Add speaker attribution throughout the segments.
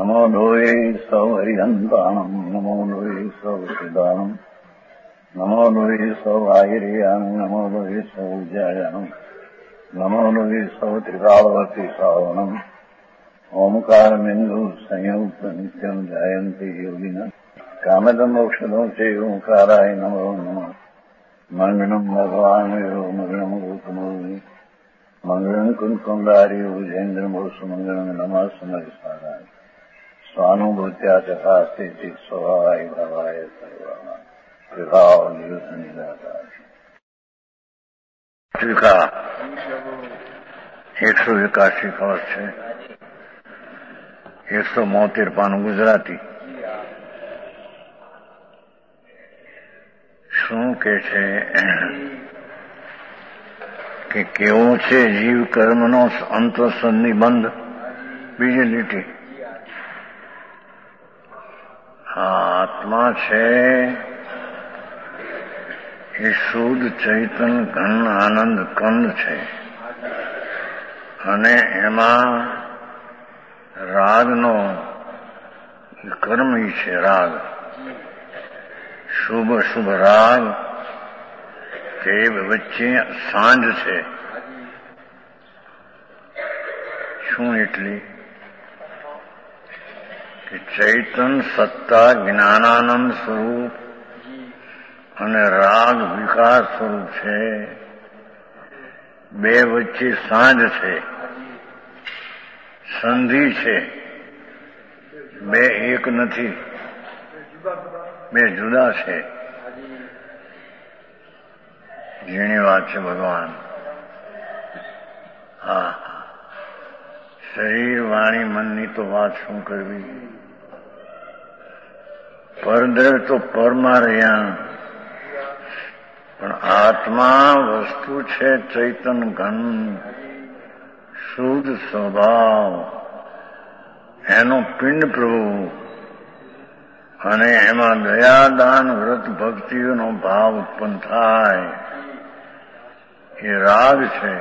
Speaker 1: નમો લોહે સૌ હરિહંતાણમ નમો લોહે સૌ સિદ્ધાણમ નમો લોહે સૌ આયર્યાણમ નમો લોહે સૌ જયાણમ નમો લોહે સૌ ત્રિકાળવતી શ્રાવણમ ઓમકારમિંદુ સંયુક્ત નિત્યમ જાયંતી યોગિના કામદમ ઔષધો છે ઓંકારાય નમો નમઃ મંગળમ ભગવાન મંગળમ ગૌતમોની મંગળમ કુંકુંડારી ઉજેન્દ્રમોસુ મંગળમ નમઃ સમરિસારાય સ્વાનુભૂત્યા ચકાસ્તે સ્વભાવાય ભાવાય સર્વા વિભાવ નિયુત નિરાકાર ટીકા 181 કવચ છે. 172 પાનું ગુજરાતી. શું કે છે કે કેવો છે જીવ કર્મનો અંતઃસંધિબંધ. બીજી લીટી, આત્મા છે એ શુદ્ધ ચૈતન ઘન આનંદ કંદ છે અને એમાં રાગનો કર્મ છે. રાગ શુભ શુભ રાગ તે વચ્ચે સાંજ છે. શું એટલી કે ચૈતન સત્તા જ્ઞાનાનંદ સ્વરૂપ અને રાગ વિકાસ સ્વરૂપ છે. બે વચ્ચે સાંજ છે, સંધિ છે. બે એક નથી, બે જુદા છે. જેની વાત છે ભગવાન. હા, શરીર વાણી મનની તો વાત શું કરવી. પરદ્રવ તો પરમાં રહ્યા, પણ આત્મા વસ્તુ છે ચૈતન ઘન શુદ્ધ સ્વભાવ, એનો પિંડ પ્રભુ અને એમાં દયાદાન વ્રત ભક્તિનો ભાવ ઉત્પન્ન થાય એ રાગ છે.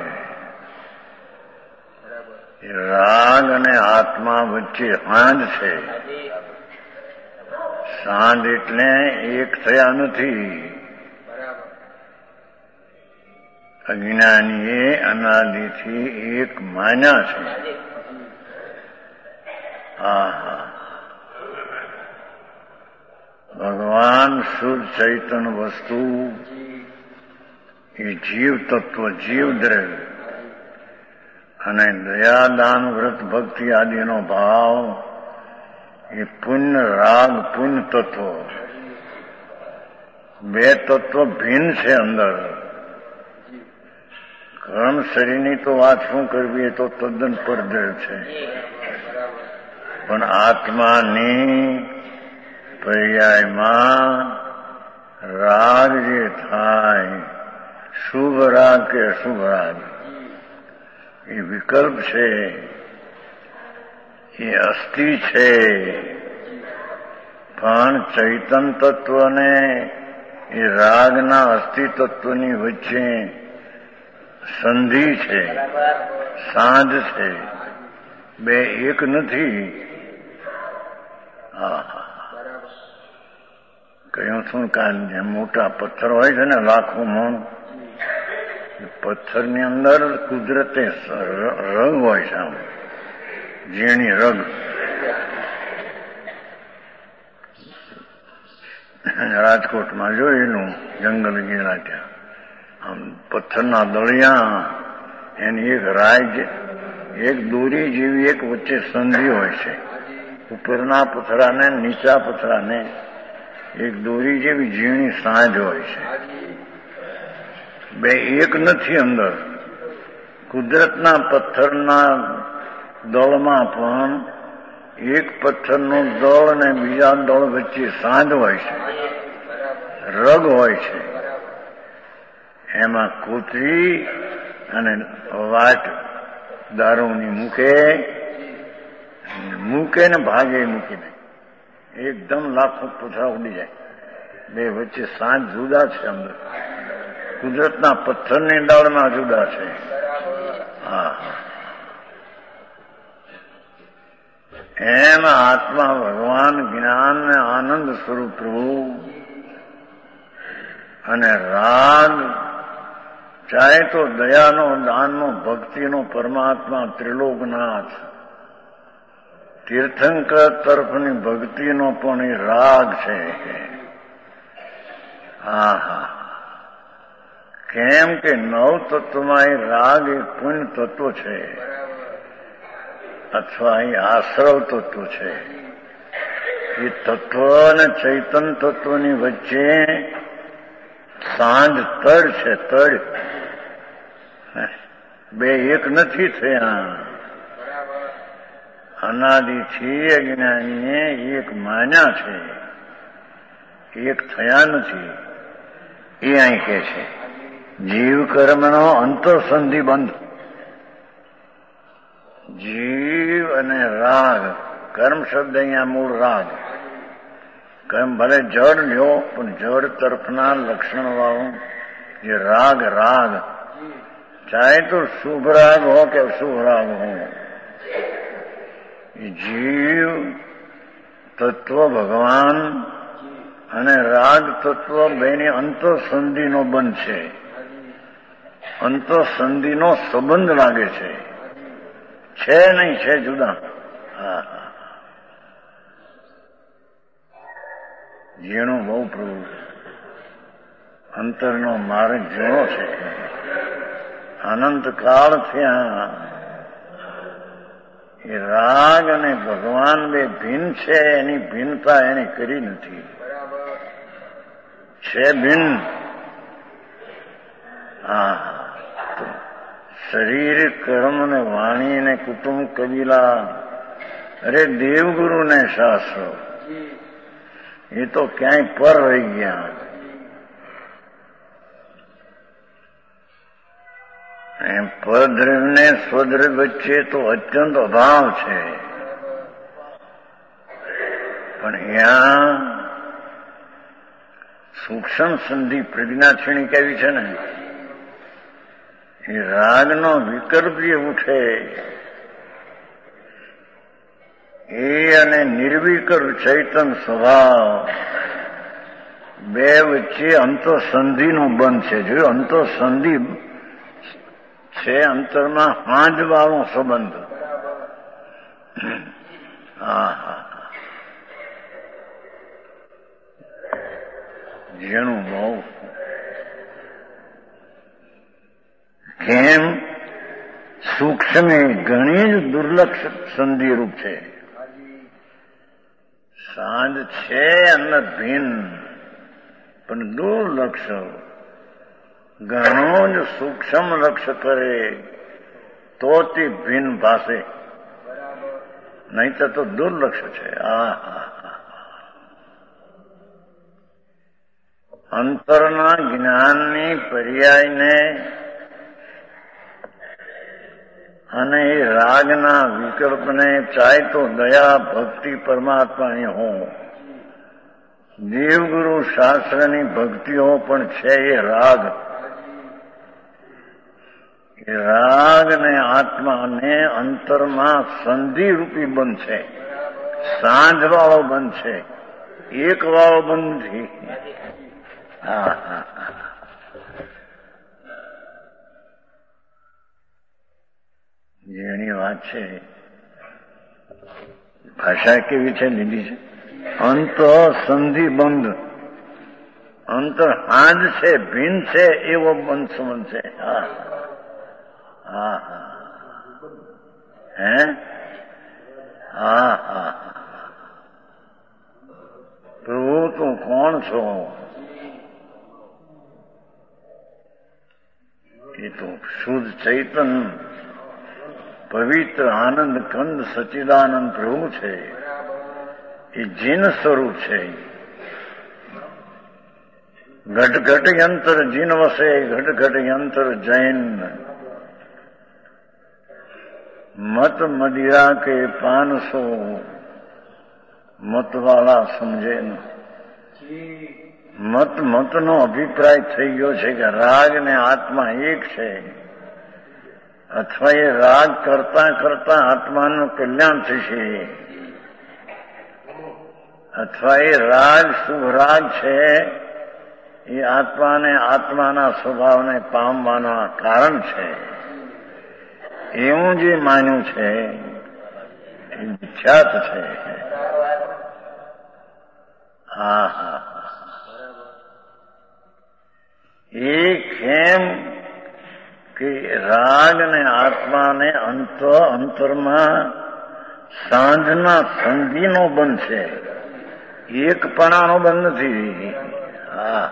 Speaker 1: એ રાગ અને આત્મા વચ્ચે સાંજ છે. સાંજ એટલે એક થયા નથી. અજ્ઞાનીએ અનાદિથી એક માન્યા છે. ભગવાન શુદ્ધ ચૈતન વસ્તુ એ જીવ તત્વ, જીવ દ્રવ્ય અને દયાદાન વ્રત ભક્તિ આદિનો ભાવ એ પુણ્ય રાગ પુણ્ય તત્વ. બે તત્વ ભિન્ન છે અંદર. કર્મ શરીરની તો વાત શું કરવી, એ તો તદ્દન પરદેવ છે. પણ આત્માની પર્યાયમાં રાગ જે થાય, શુભ રાગ કે અશુભ રાગ, એ વિકલ્પ છે, એ અસ્થિ છે. પણ ચૈતન તત્વને એ રાગના અસ્થિ તત્વની વચ્ચે સંધિ છે, સાંજ છે. બે એક નથી. કહ્યું છું કે મોટા પથ્થર હોય છે ને, લાખો મણ, પથ્થરની અંદર કુદરતે રગ હોય છે, આમ ઝીણી રગ. રાજકોટમાં જોયેલું જંગલ ગયેલા ત્યાં, આમ પથ્થરના દળિયા, એની એક રાય, એક દોરી જેવી એક વચ્ચે સંધિ હોય છે. ઉપરના પથરાને નીચા પથરાને એક દોરી જેવી ઝીણી સાંજ હોય છે. બે એક નથી અંદર. કુદરતના પથ્થરના દળમાં પણ એક પથ્થરનું દળ અને બીજા દળ વચ્ચે સાંજ હોય છે, રગ હોય છે. એમાં કોતરી અને વાટ દારૂની મૂકે ને ભાગે મૂકીને એકદમ લાખો પથરા ઉડી જાય. બે વચ્ચે સાંજ જુદા છે અંદર. કુદરતના પથ્થરની ડાળમાં જુદા છે. એમ આત્મા ભગવાન જ્ઞાન ને આનંદ સ્વરૂપ પ્રભુ અને રાગ ચાહે તો દયાનો, દાનનો, ભક્તિનો પરમાત્મા ત્રિલોકનાથ, તીર્થંકર તરફની ભક્તિનો પણ એ રાગ છે. હા, કેમ કે નવ તત્વમાં એ રાગ એક પુણ્ય તત્વ છે અથવા એ આશ્રવ તત્વ છે. એ તત્વ અને ચૈતન તત્વની વચ્ચે સાંજ તડ છે. તડ બે એક નથી થયા. અનાદિથી અજ્ઞાનીએ એક માન્યા છે, એક થયા નથી. એ અહીં કે છે જીવ કર્મનો અંતરસંધિ બંધ. જીવ અને રાગ, કર્મ શબ્દ અહીંયા મૂળ રાગ. કર્મ ભલે જડ લ્યો પણ જડ તરફના લક્ષણ વાળું જે રાગ, રાગ ચાહે તો શુભ રાગ હો કે અશુભ રાગ હો, જીવ તત્વ ભગવાન અને રાગ તત્વ બેની અંતરસંધિનો બંધ છે. અંતરસંધિનો સંબંધ લાગે છે નહીં, છે જુદા. હા, ઝીણું બહુ પ્રભુ, અંતરનો માર્ગ ઝીણો છે. અનંતકાળ થયા એ રાગ અને ભગવાન બે ભિન્ન છે. એની ભિન્નતા એને કરી નથી. છે ભિન્ન. હા, શરીર, કર્મ ને વાણી ને કુટુંબ, કબીલા, અરે દેવગુરુ ને શાસ્ત્રો, એ તો ક્યાંય પર રહી ગયા. એમ પરદ્રવ્ય ને સ્વદ્રવ્ય વચ્ચે તો અત્યંત અભાવ છે. પણ અહીંયા સૂક્ષ્મ સંધિ પ્રજ્ઞા ક્ષણી કેવી છે ને, એ રાગનો વિકલ્પ જે ઉઠે એ અને નિર્વિકલ્પ ચૈતન સ્વભાવ બે વચ્ચે અંતરસંધિનો બંધ છે. જોયું, અંતરસંધિ છે, અંતરમાં હાંજ વાળો સંબંધ. હા, જેનું બહુ કેમ સૂક્ષ્મ ઘણી જ દુર્લક્ષ સંધિરૂપ છે. સાંજ છે અને ભિન્ન પણ દુર્લક્ષ. ઘણો જ સૂક્ષ્મ લક્ષ્ય કરે તો તે ભિન્ન ભાષે, નહીં તો દુર્લક્ષ છે. અંતરના જ્ઞાનની પર્યાયને અને એ રાગના વિકલ્પને ચાહે તો દયા, ભક્તિ પરમાત્માની હો, દેવગુરુ શાસ્ત્રની ભક્તિઓ પણ છે. એ રાગ, એ રાગ ને આત્માને અંતરમાં સંધિરૂપી બંધ છે. સાંજ વાળો બંધ છે, એક વાળો બંધ નથી. જેની વાત છે. ભાષા કેવી છે લીધી છે, અંતર સંધિ બંધ. અંતર હાજ છે, ભિન્ન છે, એવો બંધ સંબંધ છે. હે, પ્રભુ તું કોણ છો? એ તો શુદ્ધ ચૈતન પવિત્ર આનંદ કંદ સચ્ચિદાનંદ પ્રભુ છે. એ જીન સ્વરૂપ છે. ઘટ ઘટ યંત્ર જીન વસે, ઘટ ઘટ યંત્ર જૈન. મત મદિરા કે 500 મતવાળા સમજે. મતનો અભિપ્રાય થઈ ગયો છે કે રાગ ને આત્મા એક છે, અથવા એ રાગ કરતા કરતા આત્માનું કલ્યાણ થશે. અથવા એ રાગ શુભ રાગ છે એ આત્માને આત્માના સ્વભાવને પામવાના કારણ છે એવું જે માન્યું છે એ મિથ્યાત છે. હા હા એ કેમ કે રાગ ને આત્માને અંતરમાં સાંજના સંધિનો બંધ છે, એકપણાનો બંધ નથી. હા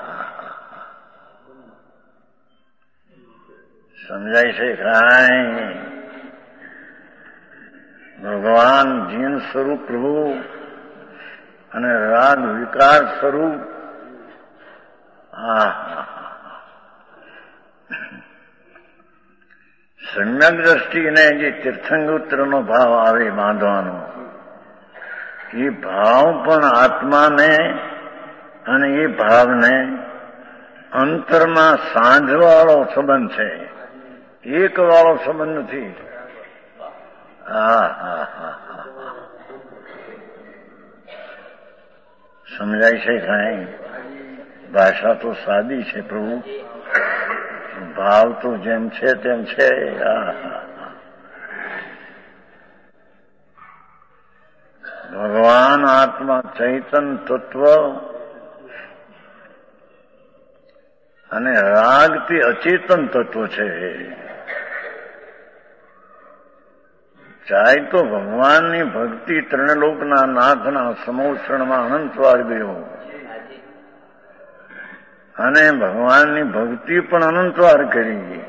Speaker 1: સમજાય છે કાંઈ? ભગવાન જીન સ્વરૂપ પ્રભુ અને રાગ વિકાર સ્વરૂપ. સમ્યક દ્રષ્ટિને જે તીર્થંગોત્તરનો ભાવ આવે બાંધવાનો, એ ભાવ પણ આત્માને અને એ ભાવને અંતરમાં સાંજવાળો સંબંધ છે, એક વાળો સંબંધ નથી. સમજાય છે કાંઈ? ભાષા તો સાદી છે પ્રભુ, ભાવ તો જેમ છે તેમ છે. ભગવાન આત્મા ચૈતન તત્વ અને રાગથી અચેતન તત્વ છે. ચાહે તો ભગવાનની ભક્તિ ત્રણલોકના નાથના સમોષણમાં અનંતવાર ગયો અને ભગવાનની ભક્તિ પણ અનંતવાર કરી.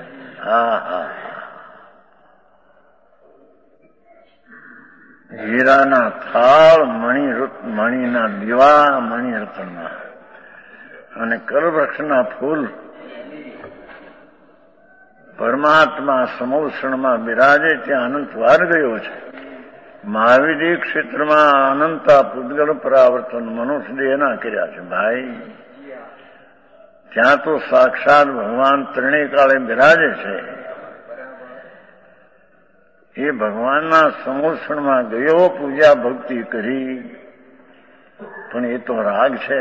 Speaker 1: હીરાના થાળ મણીના દીવા મણિરત્નના અને કલવૃક્ષના ફૂલ પરમાત્મા સમોષણમાં બિરાજે ત્યાં અનંતવાર ગયો છે. મહાવિદ્ય ક્ષેત્રમાં અનંતા પૂતગલ પરાવર્તન મનુષ્ય દેહના કર્યા છે ભાઈ. ત્યાં તો સાક્ષાત ભગવાન ત્રણેય કાળે બિરાજે છે. એ ભગવાનના સમોષણમાં ગયો, પૂજા ભક્તિ કરી, પણ એ તો રાગ છે.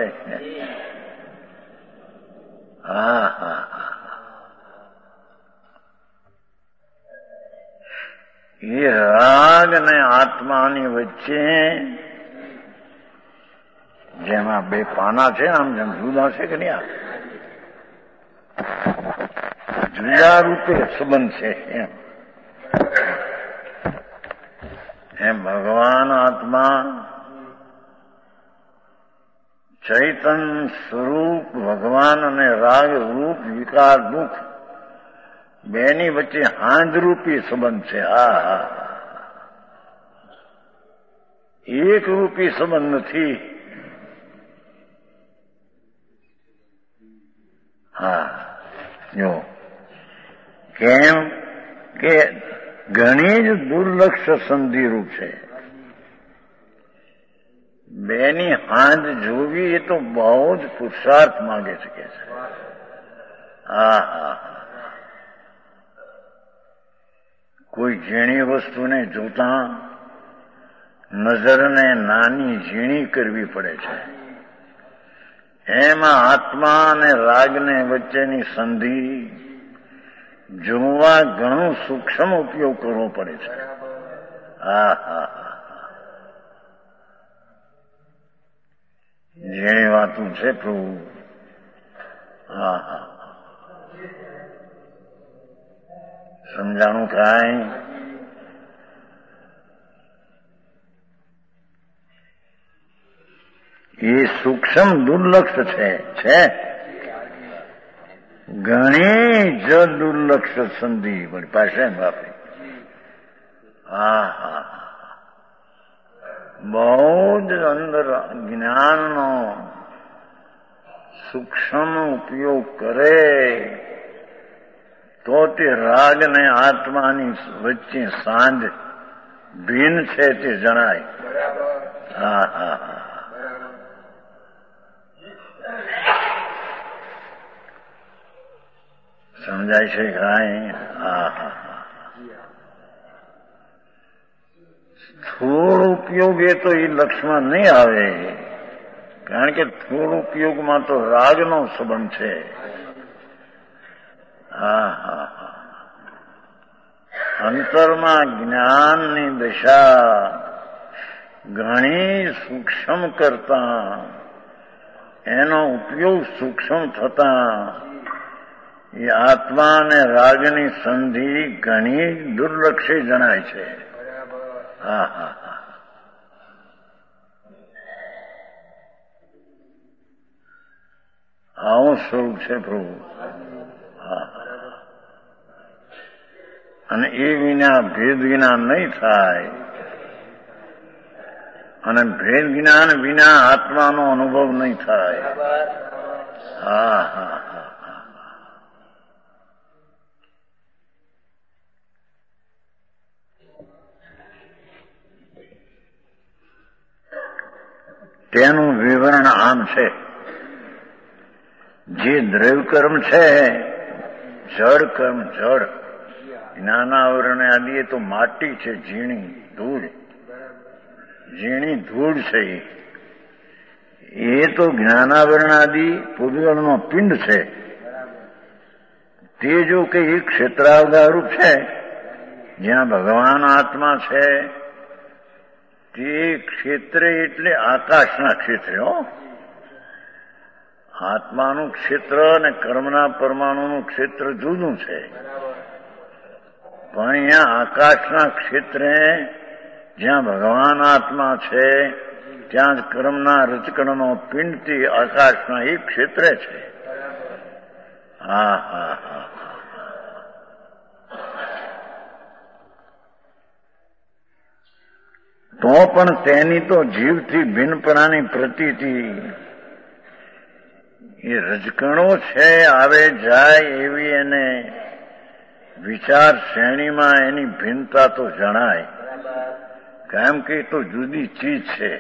Speaker 1: એ રાગ અને આત્માની વચ્ચે જેમાં બે પાના છે, આમ જેમ જુદા છે કે નહીં, જુદા રૂપે સંબંધ છે. એમ ભગવાન આત્મા ચૈતન સ્વરૂપ ભગવાન અને રાગ રૂપ વિકાર દુઃખ બેની વચ્ચે હાંજરૂપી સંબંધ છે. એક રૂપી સંબંધ નથી. જો કેમ કે ઘણી જ દુર્લક્ષ સંધિરૂપ છે. બેની હાંજ જોવી એ તો બહુ જ પુરુષાર્થ માંગે છે કે છે. કોઈ ઝીણી વસ્તુને જોતા નજરને નાની ઝીણી કરવી પડે છે. એમાં આત્મા અને રાગને વચ્ચેની સંધિ જોવા ઘણો સૂક્ષ્મ ઉપયોગ કરવો પડે છે. ઝીણી વાતું છે પ્રભુ. સમજાણું કાંઈ? એ સૂક્ષ્મ દુર્લક્ષ છે. ઘણી જ દુર્લક્ષ સંધિ પાસે બાપે. બહુ જ અંદર જ્ઞાનનો સૂક્ષ્મ ઉપયોગ કરે તો તે રાગ ને આત્માની વચ્ચે સાંજ ભિન્ન છે તે જણાય. સમજાય છે કાંઈ? સ્થૂળ ઉપયોગ એ તો એ લક્ષમાં નહીં આવે, કારણ કે સ્થૂળ ઉપયોગમાં તો રાગનો સંબંધ છે. અંતરમાં જ્ઞાનની દશા ઘણી સૂક્ષ્મ કરતા એનો ઉપયોગ સૂક્ષ્મ થતા એ આત્મા અને રાગની સંધિ ઘણી દુર્લક્ષી જણાય છે. આવું સ્વરૂપ છે પ્રભુ. અને એ વિના ભેદ જ્ઞાન નહીં થાય, અને ભેદ જ્ઞાન વિના આત્માનો અનુભવ નહીં થાય. તેનું વિવરણ આમ છે. જે દ્રવ્ય કર્મ છે, જળ કર્મ, જળ જ્ઞાનાવરણ આદિ એ તો માટી છે, ઝીણી ધૂળ, ઝીણી ધૂળ છે. એ તો જ્ઞાનાવરણ આદિ પૂર્વનો પિંડ છે. તે જો કે એક ક્ષેત્રાવધારૂપ છે, જ્યાં ભગવાન આત્મા છે, તે ક્ષેત્ર એટલે આકાશના ક્ષેત્રે. આત્માનું ક્ષેત્ર અને કર્મના પરમાણુનું ક્ષેત્ર જુદું છે. પણ અહીંયા આકાશના ક્ષેત્રે જ્યાં ભગવાન આત્મા છે, ત્યાં જ કર્મના રજકણનો પિંડથી આકાશના એક ક્ષેત્રે છે. તો પણ તેની તો જીવથી ભિન્નપણાની પ્રતીતિ, એ રજકણો છે, આવે જાય એવી એને વિચાર શ્રેણીમાં એની ભિન્નતા તો જણાય, કેમ કે એ તો જુદી ચીજ છે.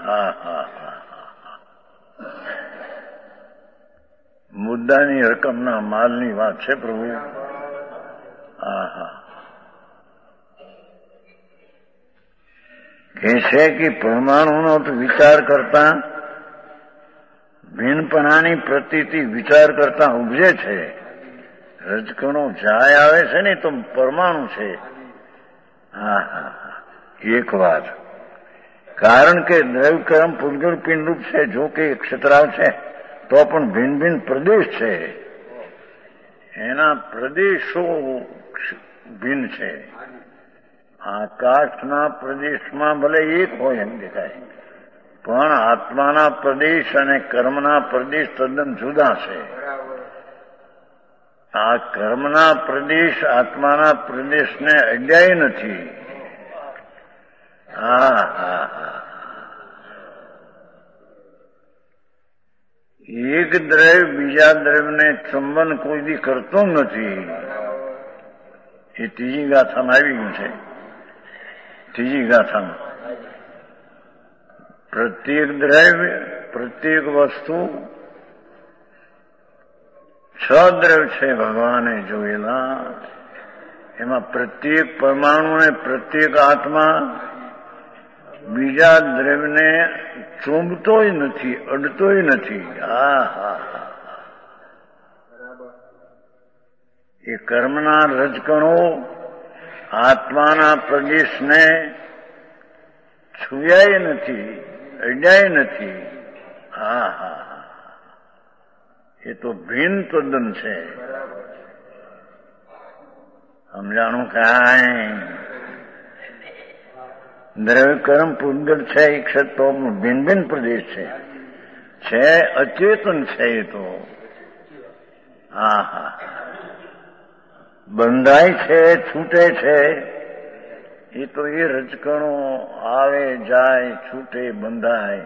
Speaker 1: મુદ્દાની રકમના માલની વાત છે પ્રભુ. કે છે કે પરમાણુનો તો વિચાર કરતા ભિન્નપણાની પ્રતીતિ વિચાર કરતા ઉપજે છે. રજકણો જાય આવે છે ને તો પરમાણુ છે. એક વાત, કારણ કે દ્રવ્ય કર્મ પૂતગલ પિંડરૂપ છે. જો કે ક્ષેત્રાવ છે તો પણ ભિન્ન ભિન્ન પ્રદેશ છે, એના પ્રદેશો ભિન્ન છે. આકાશના પ્રદેશમાં ભલે એક હોય એમ દેખાય, પણ આત્માના પ્રદેશ અને કર્મના પ્રદેશ તદ્દન જુદા છે. આ કર્મના પ્રદેશ આત્માના પ્રદેશને અડ્યાય નથી. એક દ્રવ્ય બીજા દ્રવ્યને ચુંબન કોઈ દી કરતો નથી. એ ત્રીજી ગાથામાં આવી ગયું છે. ત્રીજી ગાથામાં પ્રત્યેક દ્રવ્ય, પ્રત્યેક વસ્તુ, 6 દ્રવ્ય છે ભગવાને જોયેલા. એમાં પ્રત્યેક પરમાણુ અને પ્રત્યેક આત્મા બીજા દ્રવ્યને ચૂંબતોય નથી, અડતોય નથી. એ કર્મના રજકણો આત્માના પ્રદેશને છુયાય નથી, અડ્યાય નથી. એ તો ભિન્ન તદ્દન છે. સમજાણું કાંઈ? દ્રવ્ય કર્મ પૂતગલ છે, એ ક્ષેત્રો ભિન્ન ભિન્ન પ્રદેશ છે, અચેતન છે. એ તો બંધાય છે, છૂટે છે. એ તો એ રજકણો આવે જાય, છૂટે, બંધાય.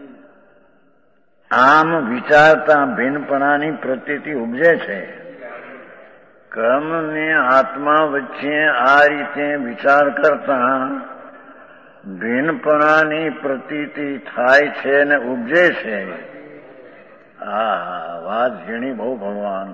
Speaker 1: આમ વિચારતા ભિન્નપણાની પ્રતીતિ ઉપજે છે. કર્મ ને આત્મા વચ્ચે આ રીતે વિચાર કરતા ભિન્નપણાની પ્રતીતિ થાય છે અને ઉપજે છે. વાત ઝીણી બહુ ભગવાન.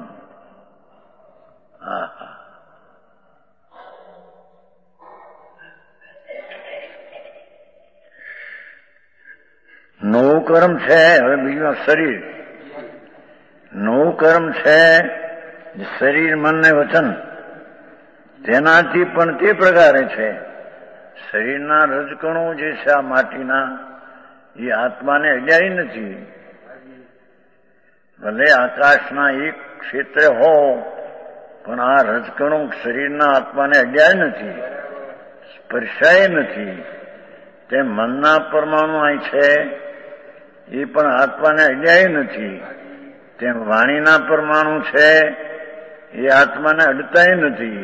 Speaker 1: નવું કર્મ છે. હવે બીજું શરીર, નવું કર્મ છે શરીર, મન ને વચન. તેનાથી પણ તે પ્રકારે છે. શરીરના રજકણો જે છે આ માટીના, એ આત્માને અડ્યાય નથી. ભલે આકાશના એક ક્ષેત્રે હો, પણ આ રજકણો શરીરના આત્માને અડ્યાય નથી, સ્પર્શાય નથી. તે મનના પરમાણુ અહીં છે, એ પણ આત્માને અડ્યાય નથી. તેમ વાણીના પરમાણુ છે, એ આત્માને અડતાય નથી.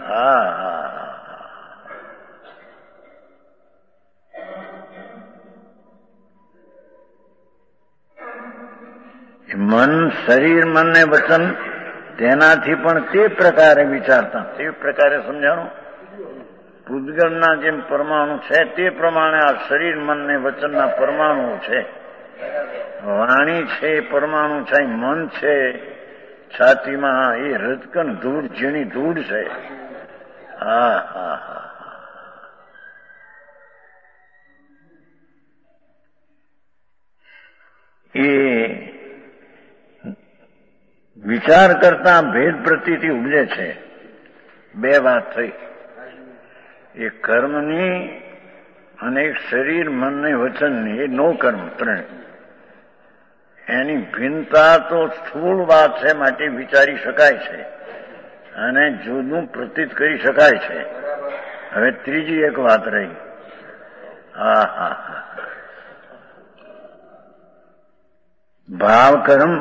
Speaker 1: મન, શરીર, મન ને વચન, તેનાથી પણ તે પ્રકારે વિચારતા, તે પ્રકારે સમજાણું. પૂતગળના જેમ પરમાણુ છે તે પ્રમાણે આ શરીર, મન ને વચનના પરમાણુ છે. વાણી છે એ પરમાણુ છે, મન છે છાતીમાં, એ રજકણ ધૂળ, ઝીણી ધૂળ છે. એ વિચાર કરતા ભેદ પ્રતીતિ ઉપજે છે. બે વાત થઈ, એક કર્મની અને એક શરીર, મન ને વચનની. એ નો કર્મ ત્રણ. એની ભિન્નતા તો સ્થૂળ વાત છે, માટે વિચારી શકાય છે અને જુદું પ્રતીત કરી શકાય છે. હવે ત્રીજી એક વાત રહી. ભાવ કર્મ.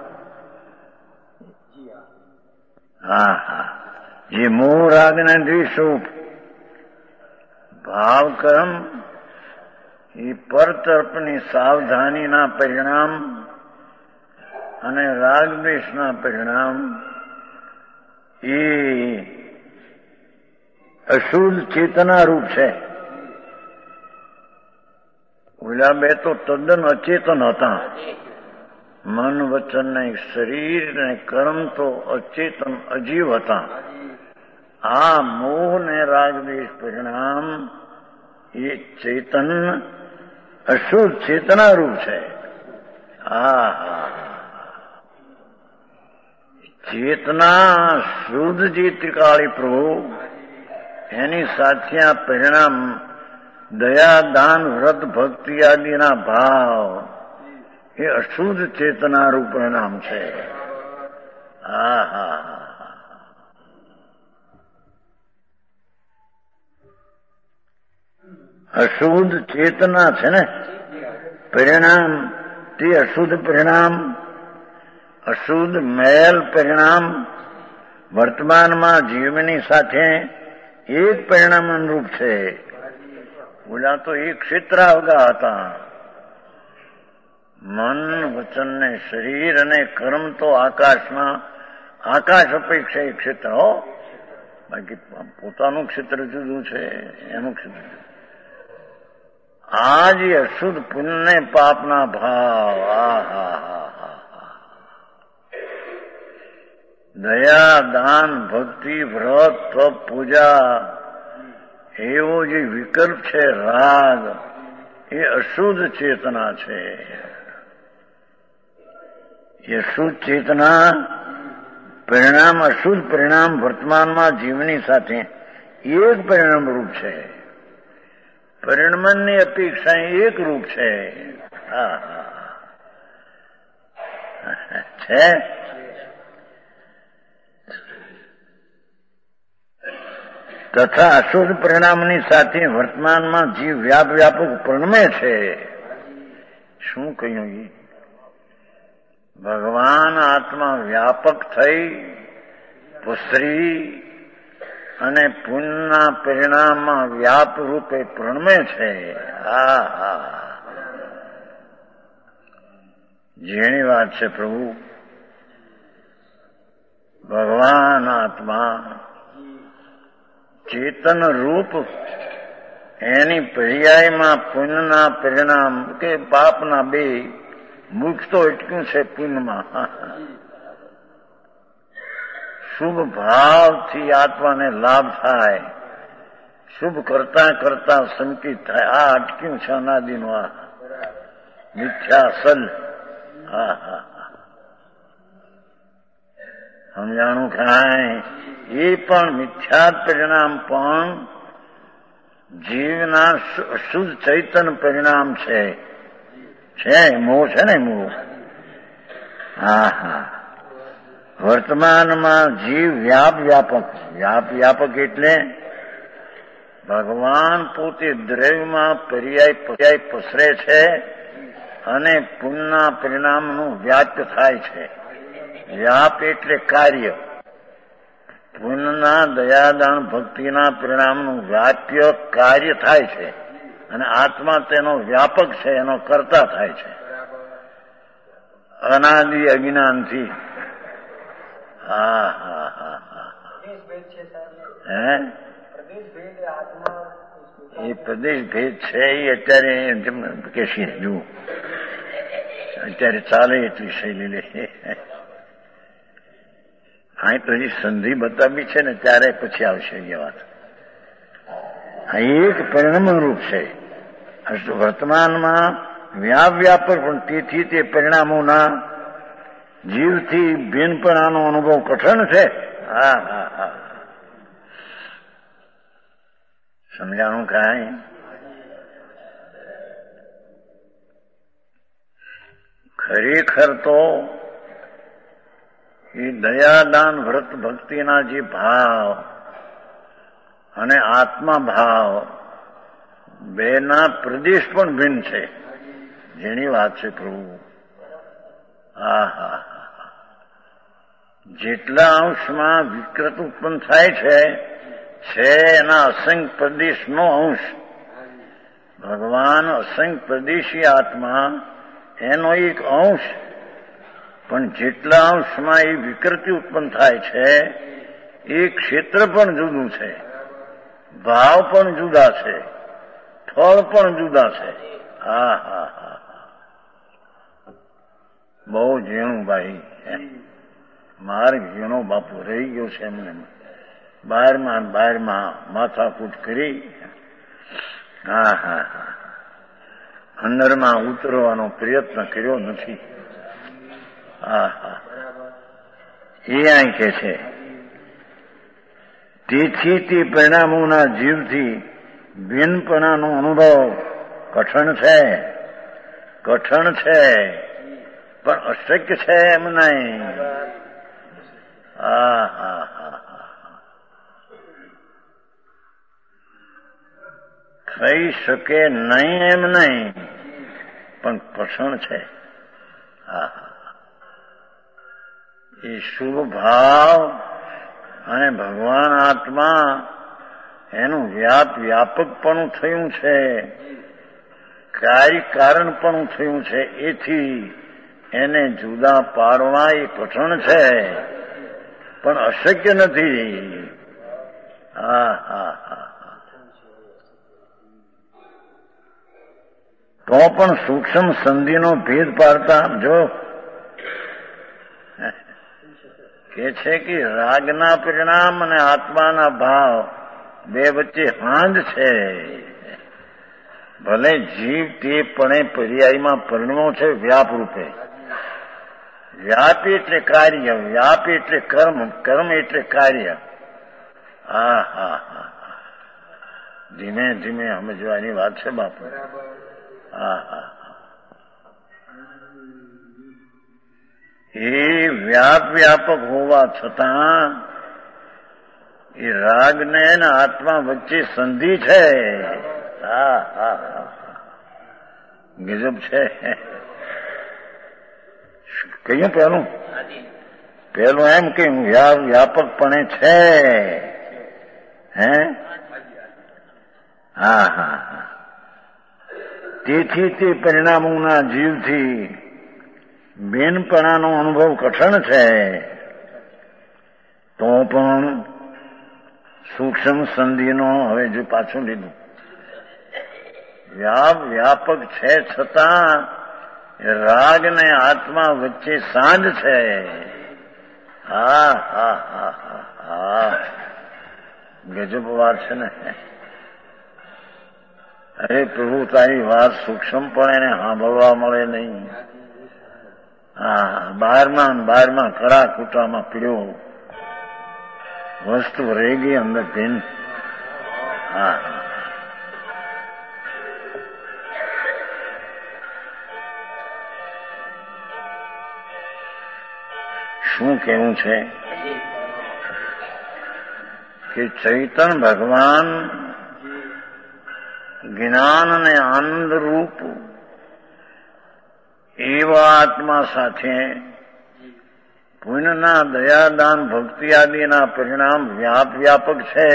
Speaker 1: જે મોહ, રાગ ને દ્વેષ, ભાવ કર્મ એ પરતર્પની સાવધાનીના પરિણામ અને રાગ દ્વેષના પરિણામ. એ અશુદ્ધ ચેતના રૂપ છે. ઓલા બે તો તદ્દન અચેતન હતા. મન, વચન ને શરીર ને કર્મ તો અચેતન, અજીવ હતા. આ મોહ ને રાગ દ્વેષ પરિણામ એ ચેતન, અશુદ્ધ ચેતના રૂપ છે. ચેતના શુદ્ધ જે ત્રિકાળી પ્રભુ, એની સાથે આ પરિણામ દયા, દાન, વ્રત, ભક્તિ આદિના ભાવ, એ અશુદ્ધ ચેતનારૂપ પરિણામ છે. અશુદ્ધ ચેતના છે ને પરિણામ, તે અશુદ્ધ પરિણામ, અશુદ્ધ મેલ પરિણામ વર્તમાનમાં જીવની સાથે એક પરિણામ અનુરૂપ છે. ઓલા તો એક ક્ષેત્ર અવગા હતા. મન, વચન ને શરીર અને કર્મ તો આકાશમાં, આકાશ અપેક્ષા એક ક્ષેત્ર હો. બાકી પોતાનું ક્ષેત્ર જુદું છે, એનું ક્ષેત્ર. આ જે અશુદ્ધ પુણ્ય પાપના ભાવ, દયા, દાન, ભક્તિ, વ્રત, તપ, પૂજા, એવો જે વિકલ્પ છે રાગ, એ અશુદ્ધ ચેતના છે. એ શુદ્ધ ચેતના પરિણામ, અશુદ્ધ પરિણામ વર્તમાનમાં જીવની સાથે એક પરિણામ રૂપ છે. પરિણમનની અપેક્ષા એક રૂપ છે. છે તથા અશુદ્ધ પરિણામની સાથે વર્તમાનમાં જીવ વ્યાપક પરિણમે છે. શું કહ્યું? ભગવાન આત્મા વ્યાપક થઈ પુસ્ત્રી અને પુણ્યના પરિણામમાં વ્યાપ રૂપે પ્રણમે છે. જેની વાત છે પ્રભુ. ભગવાન આત્મા ચેતન રૂપ, એની પર્યાયમાં પુણ્યના પરિણામ કે પાપના બે મુખ તો અટક્યું છે પુણ્યમાં. શુભ ભાવથી આત્માને લાભ થાય, શુભ કરતા કરતા સંકિત થાય. આ અટક્યું છે અનાદિનું. મિથ્યા અસલ. હા હા સમજાણું કાંઈ? એ પણ મિથ્યા પરિણામ પણ જીવના શુદ્ધ ચૈતન્ય પરિણામ છે. મોહ છે ને મોહ. હા હા વર્તમાનમાં જીવ વ્યાપક એટલે ભગવાન પોતે દ્રવ્યમાં પર્યાય પસરે છે અને પુણ્યના પરિણામનું વ્યાપ્ત થાય છે. વ્યાપ એટલે કાર્ય. પુણ્યના દયાદાન ભક્તિના પરિણામનું વ્યાપ્ય કાર્ય થાય છે અને આત્મા તેનો વ્યાપક છે, એનો કર્તા થાય છે અનાદિ અજ્ઞાનથી. હા હા હા હા એ પ્રદેશ ભેદ છે. એ અત્યારે કેશી જુઓ અત્યારે ચાલે એટલી શૈલી લે. હા તો હજી સંધિ બતાવી છે ને ત્યારે પછી આવશે એ વાત. એક પરિણામ રૂપ છે વર્તમાનમાં વ્યાપક, પણ તેથી તે પરિણામોના જીવથી ભિન્નપણાનો અનુભવ કઠણ છે. હા હા હા સમજાણું કાંઈ? ખરેખર તો એ દયાદાન વ્રત ભક્તિના જે ભાવ અને આત્મા ભાવ બેના પ્રદેશ પણ ભિન્ન છે. જેની વાત છે પ્રભુ. હા હા જેટલા અંશમાં વિકૃત ઉત્પન્ન થાય છે એના અસંખ્ય પ્રદેશનો અંશ. ભગવાન અસંખ્ય પ્રદેશી આત્મા એનો એક અંશ, પણ જેટલા અંશમાં એ વિકૃતિ ઉત્પન્ન થાય છે એ ક્ષેત્ર પણ જુદું છે, ભાવ પણ જુદા છે, ફળ પણ જુદા છે. હા હા હા બહુ ઝીણું ભાઈ. માર્ગ ઝીણો બાપુ રહી ગયો છે એમને. બહારમાં માથાકૂટ કરી. હા હા હા અંદરમાં ઉતરવાનો પ્રયત્ન કર્યો નથી. હા હા એ અહીં કે છે તેથી તે પરિણામોના જીવથી ભિન્નપણાનો અનુભવ કઠણ છે પણ અશક્ય છે એમ નહીં. હા હા હા થઈ શકે નહીં એમ નહીં, પણ કઠણ છે. હા એ શુભ ભાવ અને ભગવાન આત્મા એનું વ્યાપકપણું થયું છે, કારણપણું થયું છે. એથી એને જુદા પાડવા એ કઠણ છે, પણ અશક્ય નથી. હા હા હા તો પણ સૂક્ષ્મ સંધિનો ભેદ પાડતા જો કે છે કે રાગના પરિણામ અને આત્માના ભાવ બે વચ્ચે હાંજ છે. ભલે જીવ તે પણ પર્યાયમાં પરિણમો છે વ્યાપ રૂપે. વ્યાપ એટલે કાર્ય, વ્યાપ એટલે કર્મ, કર્મ એટલે કાર્ય. હા હા હા ધીમે ધીમે સમજવાની વાત છે બાપુ. હા હા એ વ્યાપક હોવા છતાં એ રાગને અને આત્મા વચ્ચે સંધિ છે. હા હા હા ગજબ છે. કયું પેલું એમ કે વ્યાપકપણે છે. હે હા હા હા તેથી તે પરિણામોના જીવથી બેનપણાનો અનુભવ કઠણ છે. તો પણ સૂક્ષ્મ સંધિનો હવે જો પાછું લીધું વ્યાપક છે છતાં રાગ ને આત્મા વચ્ચે સાંજ છે. હા હા હા હા હા ગજબ વાત છે ને. અરે પ્રભુ તારી વાત સૂક્ષ્મપણે એને સાંભળવા મળે નહીં. હા, બારમાં ખરા ખૂટામાં પીડ્યો, વસ્તુ રહી ગઈ અંદર ભીન. હા, શું કેવું છે કે ચૈતન ભગવાન જ્ઞાન અને આનંદ રૂપ એવા આત્મા સાથે પુણ્યના દયાદાન ભક્તિ આદિના પરિણામ વ્યાપક છે.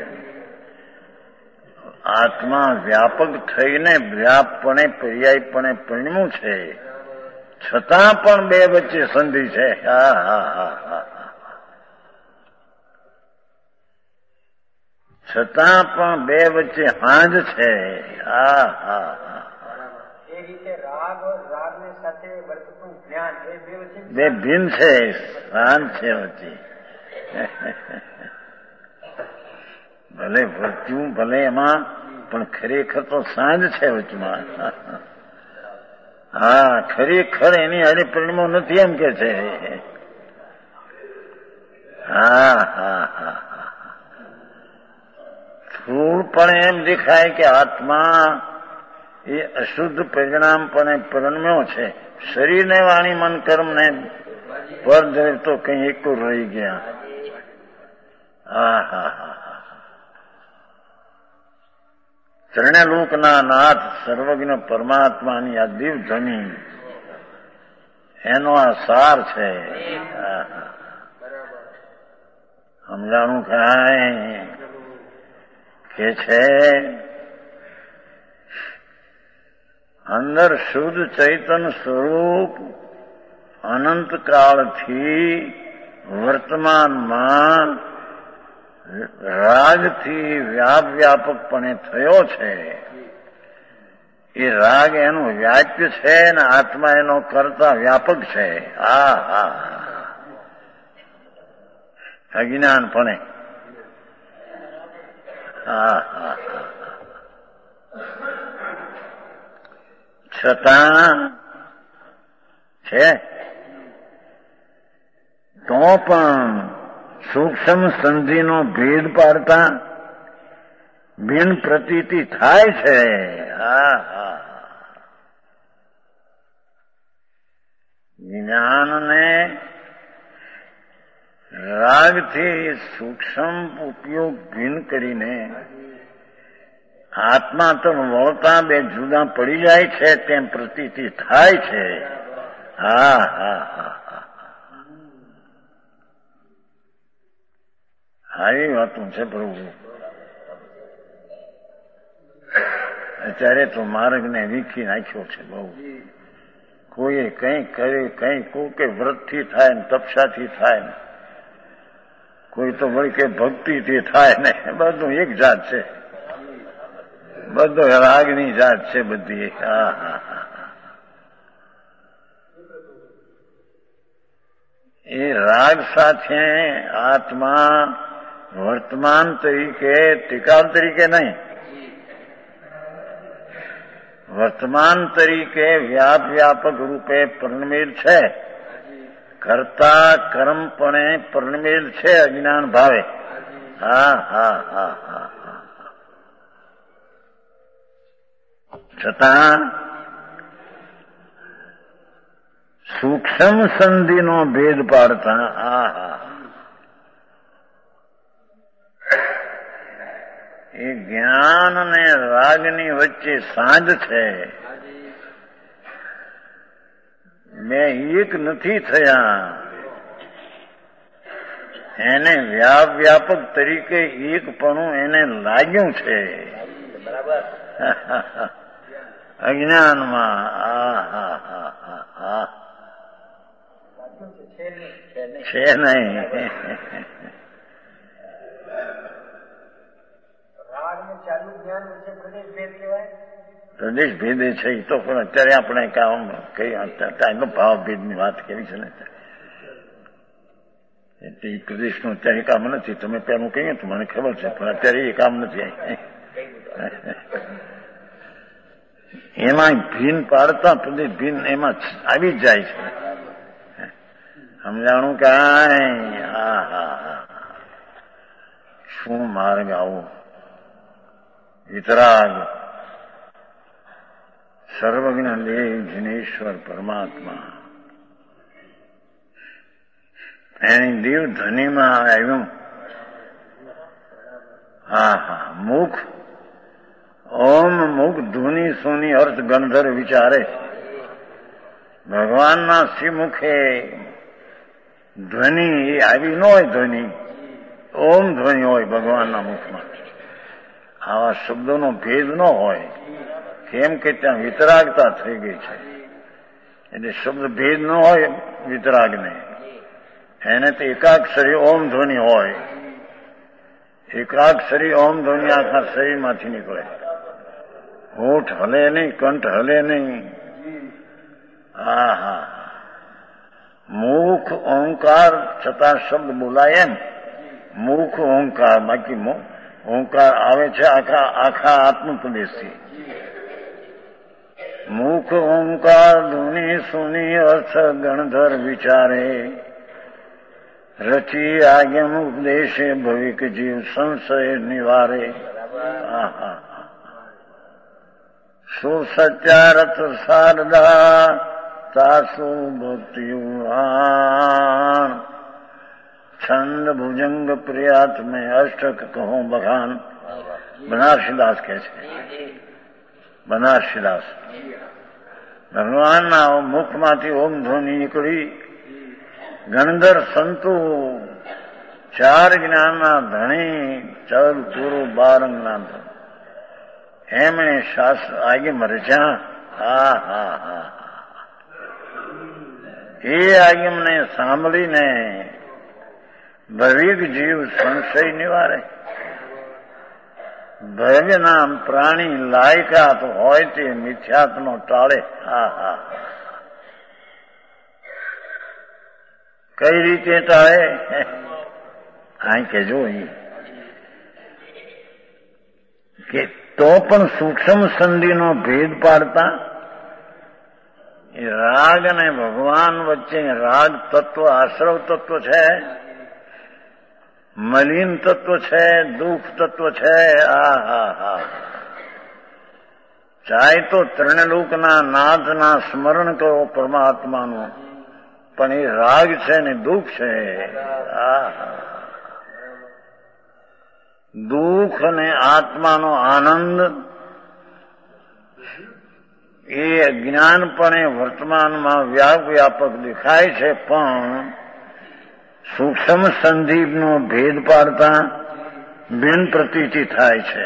Speaker 1: આત્મા વ્યાપક થઈને વ્યાપપણે પર્યાયપણે પરિણમ્યું છે, છતાં પણ બે વચ્ચે સંધિ છે. છતાં પણ બે વચ્ચે હાંજ છે. બે ભિન્ન છે, સાંજ છે વચ્ચે. ભલે વર્ત્યું ભલે એમાં, પણ ખરેખર તો સાંજ છે વચમાં. હા, ખરેખર એની હારે પરિણામો નથી એમ કે છે. હા, સ્થૂળ પણ એમ દેખાય કે આત્મા એ અશુદ્ધ પરિણામપણે પરિણમ્યો છે. શરીરને વાણી મન કર્મને પરદ્રવ તો કઈ એક રહી ગયા. ત્રણેલોકના નાથ સર્વજ્ઞ પરમાત્માની આ દિવ્ય ધ્વનિ એનો આ સાર છે. સમજાણું કાંઈ કે છે અંદર શુદ્ધ ચૈતન સ્વરૂપ અનંતકાળથી વર્તમાનમાં રાગથી વ્યાપકપણે થયો છે. એ રાગ એનું વ્યાપ્ય છે ને આત્મા એનો કરતા વ્યાપક છે. અજ્ઞાનપણે. છતાં છે તો પણ સૂક્ષ્મ સંધિનો ભેદ પાડતા ભિન્ન પ્રતીતિ થાય છે. જ્ઞાનને રાગથી સૂક્ષ્મ ઉપયોગ ભિન્ન કરીને આત્મા તો વળતા બે જુદા પડી જાય છે તેમ પ્રતીતિ થાય છે. આવી વાતો છે પ્રભુ. અત્યારે તો માર્ગને વીખી નાખ્યો છે બહુ. કોઈએ કંઈ કર્યું, કંઈ કોકે વ્રતથી થાય ને તપસાથી થાય ને, કોઈ તો વળી કે ભક્તિથી થાય ને, બધું એક જાત છે. બધો રાગની જાત છે બધી. એ રાગ સાથે આત્મા વર્તમાન તરીકે ટીકાવ તરીકે નહીં, વર્તમાન તરીકે વ્યાપક રૂપે પરિણમેલ છે. કરતા કર્મપણે પરિણમેલ છે અજ્ઞાન ભાવે. છતાં સૂક્ષ્મ સંધિનો ભેદ પાડતા એ જ્ઞાન અને રાગની વચ્ચે સાંજ છે. બે એક નથી થયા. એને વ્યાપક તરીકે એકપણું એને લાગ્યું છે અજ્ઞાનમાં. છે નહીં. પ્રદેશ ભેદે છે એ તો પણ અત્યારે આપણે કામ કઈ ભાવ ભેદની વાત કરી છે ને. એટલે એ પ્રદેશનું અત્યારે કામ નથી. તમે પેલું કહ્યું તો મને ખબર છે, પણ અત્યારે એ કામ નથી. એમાં ભીન પાડતા પછી ભીન એમાં આવી જ જાય છે. સમજાણું કાંઈ? હા, શું માર્ગ આવો વિતરાગ સર્વજ્ઞ દેવ જિનેશ્વર પરમાત્મા એની દેવ ધ્વનિમાં આવ્યું. મુખ ઓમ મુખ ધૂની સોની અર્થ ગણધર વિચારે. ભગવાનના શ્રીમુખે ધ્વનિ એ આવી ન હોય. ધ્વનિ ઓમ ધ્વનિ હોય ભગવાનના મુખમાં. આવા શબ્દોનો ભેદ ન હોય. કેમ કે ત્યાં વિતરાગતા થઈ ગઈ છે. એટલે શબ્દ ભેદ ન હોય વિતરાગને. એને તો એકાક્ષરી ઓમ ધ્વનિ હોય. એકાક્ષરી ઓમ ધ્વનિ આખા શરીરમાંથી નીકળે. હોઠ હલે નહીં, કંઠ હલે નહીં. મુખ ઓંકાર છતાં શબ્દ બોલાય એમ. મુખ ઓંકાર, બાકી ઓંકાર આવે છે આખા આત્મપ્રદેશથી. મુખ ઓંકાર ધૂની સુની અર્થ ગણધર વિચારે. રચી આજ્ઞમ ઉપદેશે ભવિક જીવ સંશય નિવારે. સુસત્યારથ શારદા તાસુ ભક્તિયુવાન. છંદ ભુજંગ પ્રિયાત મેં અષ્ટક કહો બખાન. બનારસીદાસ કહે છે. બનારસીદાસ ભગવાનના મુખમાંથી ઓમ ધ્વનિ નીકળી. ગણધર સંતો ચાર જ્ઞાનના ધણી ચલ ગુરુ બારંગના ધણી એમણે શાસ્ત્ર આગમ રચ્યા. એ આગમને સાંભળીને ભવિક જીવ સંશય નિવારે. ભવ્યના પ્રાણી લાયકાત હોય તે મિથ્યાત્મનો ટાળે. કઈ રીતે ટાળે? આ કેજો કે તો પણ સૂક્ષ્મ સંધિનો ભેદ પાડતા એ રાગ અને ભગવાન વચ્ચે રાગ તત્વ આશ્રવ તત્વ છે, મલિન તત્વ છે, દુઃખ તત્વ છે. ચાહે તો ત્રણલોકના નાથના સ્મરણ કરો પરમાત્માનું, પણ એ રાગ છે ને દુઃખ છે. દુઃખ અને આત્માનો આનંદ એ અજ્ઞાનપણે વર્તમાનમાં વ્યાપક દેખાય છે, પણ સૂક્ષ્મ સંધિનો ભેદ પાડતા બિન પ્રતીતિ થાય છે.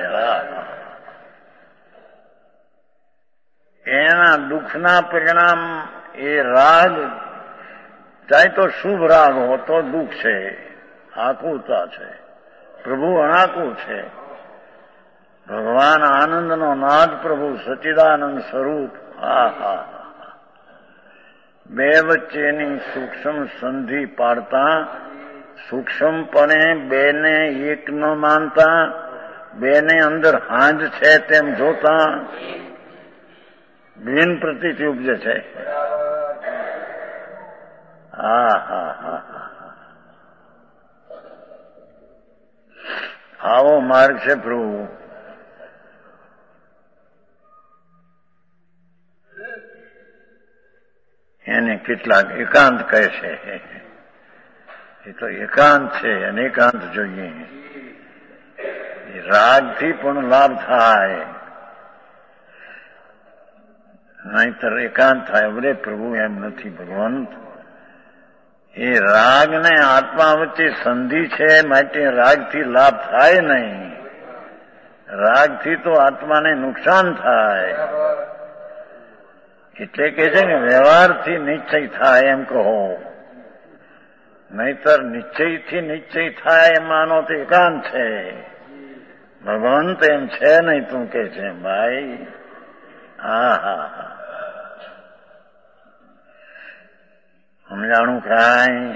Speaker 1: એના દુઃખના પરિણામ એ રાગ, ચાહે તો શુભ રાગ હો તો દુઃખ છે, આકુરતા છે. પ્રભુ અણાકુર છે. ભગવાન આનંદનો નાદ પ્રભુ સચ્ચિદાનંદ સ્વરૂપ. બે વચ્ચેની સૂક્ષ્મ સંધિ પાડતા, સૂક્ષ્મપણે બેને એક ન માનતા, બેને અંદર હાંજ છે તેમ જોતા ભિન્ન પ્રતીતિ ઉપજે છે. આવો માર્ગ છે પ્રભુ. એને કેટલાક એકાંત કહે છે. એ તો એકાંત છે અને એકાંત જોઈએ. રાગથી પણ લાભ થાય, નહીતર એકાંત થાય. અરે પ્રભુ એમ નથી. ભગવાન એ રાગ ને આત્મા વચ્ચે સંધિ છે, માટે રાગથી લાભ થાય નહીં. રાગથી તો આત્માને નુકસાન થાય. એટલે કે છે ને વ્યવહારથી નિશ્ચય થાય એમ કહો, નહીતર નિશ્ચયથી નિશ્ચય થાય એમ માનો તો એકાંત છે. ભગવાન તો એમ છે નહીં તું કે છે ભાઈ. સમજાણું કાંઈ?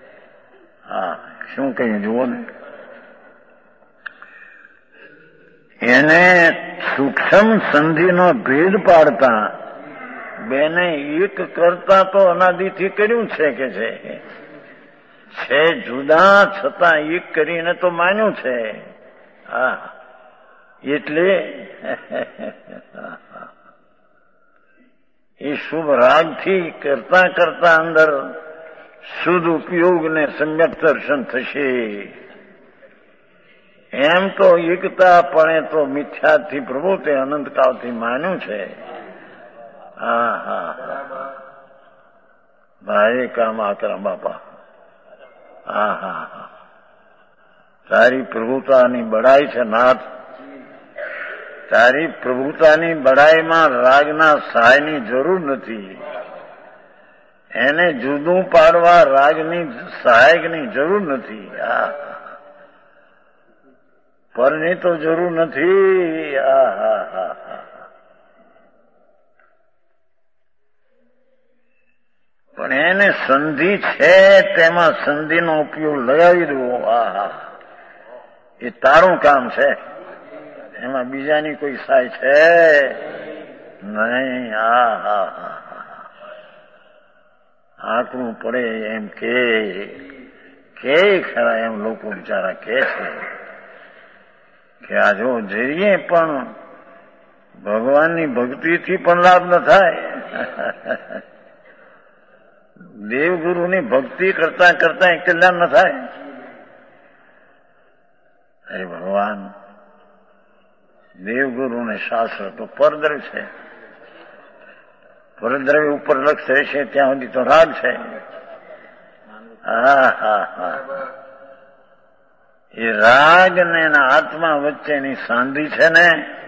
Speaker 1: શું કહ્યું જુઓ ને. એને સૂક્ષ્મ સંધિનો ભેદ પાડતા બેને એક કરતા તો અનાદિથી કર્યું છે કે છે જુદા છતાં એક કરીને તો માન્યું છે. હા, એટલે એ શુભ રાગથી કરતા કરતા અંદર શુદ્ધ ઉપયોગ ને સમ્યક દર્શન થશે. એમ તો એકતા પણ તો મિથ્યાથી પ્રભુ તે અનંતકાળથી માન્યું છે. હા હા ભાઈ કામ આકરા બાપા. હા હા હા, તારી પ્રભુતાની બડાઈ છે નાથ. તારી પ્રભુતાની બડાઈમાં રાગના સહાયની જરૂર નથી. એને જુદું પાડવા રાગની સહાયકની જરૂર નથી. હા, પરની તો જરૂર નથી. હા હા હા હા, પણ એને સંધિ છે તેમાં સંધિનો ઉપયોગ લગાવી દેવો. હા હા, એ તારું કામ છે. એમાં બીજાની કોઈ સહાય છે નહીં. હા હા હા, આંકડું પડે એમ કે ખરા એમ લોકો બિચારા કે છે કે આ જો જઈએ પણ ભગવાનની ભક્તિથી પણ લાભ ન થાય. દેવગુરુની ભક્તિ કરતા કરતા કલ્યાણ ન થાય. હે ભગવાન, દેવગુરુને શાસ્ત્ર તો પરદ્રવ્ય છે. પરદ્રવ્ય ઉપર લક્ષ રહેશે ત્યાં સુધી તો રાગ છે. હા હા હા, એ રાગ ને આત્મા વચ્ચેની સાંધિ છે ને,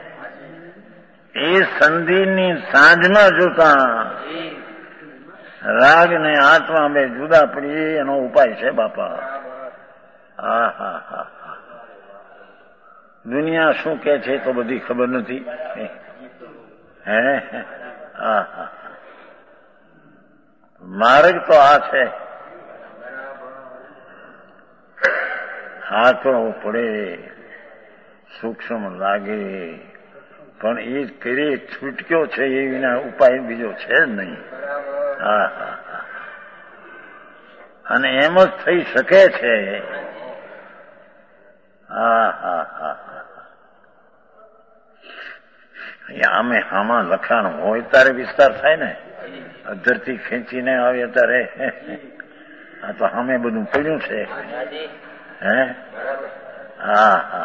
Speaker 1: એ સંધિની સાંજમાં જોતા રાગ ને આત્મા બે જુદા પડી એનો ઉપાય છે બાપા. હા હા હા, દુનિયા શું કે છે તો બધી ખબર નથી. હે હા હા, માર્ગ તો આ છે. હાથો પડે, સૂક્ષ્મ લાગે, પણ એ કરી છૂટક્યો છે એ વિના ઉપાય બીજો છે જ નહીં. હા હા હા, અને એમ જ થઈ શકે છે. હા હા હા, આમે આમાં લખાણ હોય તારે વિસ્તાર થાય ને. અધરથી ખેંચીને આવે ત્યારે આ તો સામે બધું પડ્યું છે. હે હા હા,